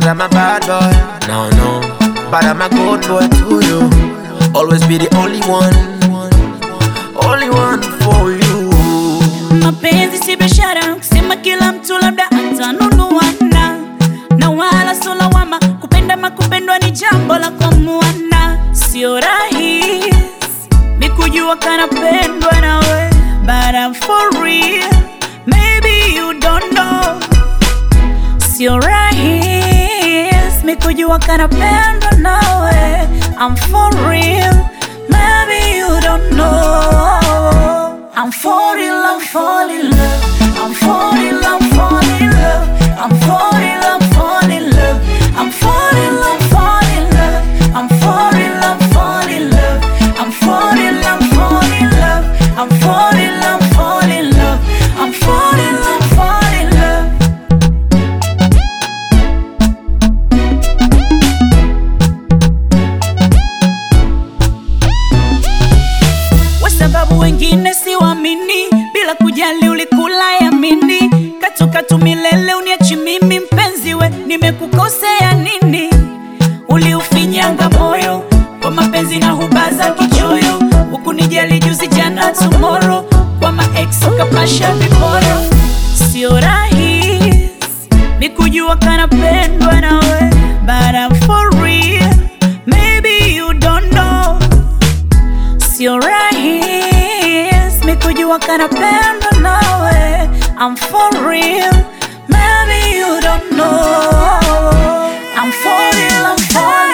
I'm a bad boy. No, no, but I'm a good boy to you. Always be the only one for you. Mapenzi si biashara, kusema kila mtu labda atanunuana. Na wala sio lawama, kupenda makupendwa ni jambo la kuamuana. Sio rahisi nikujua kanapendwa nawe, but I'm for real, maybe you don't know. Sio rahisi nikujua kanapendwa nawe, I'm for real, maybe you don't know. I'm falling in love, fall in love. I'm falling in love, fall in love. I'm falling in love, fall in love. I'm falling in love, fall in love. I'm falling in love, fall in love. I'm falling in love, fall in love. I'm falling in love, fall in love. I'm falling in love, fall in love. Kwa sababu wengine si waamini, bila kujali ulikula yamini. Katu milele uniachi mimi mpenzi we, nimekukosea nini? Uliufinyanga moyo kwa mapenzi na hubaza kichoyo. Hukunijali juzi jana tomorrow, kwa ma-ex ukapasha viporo. Sio rahisi nikujua kanapendwa nawe, but I'm for real, maybe you don't know. Sio rahisi nikujua kanapendwa nawe, I'm for real, maybe you don't know. I'm falling, I'm falling.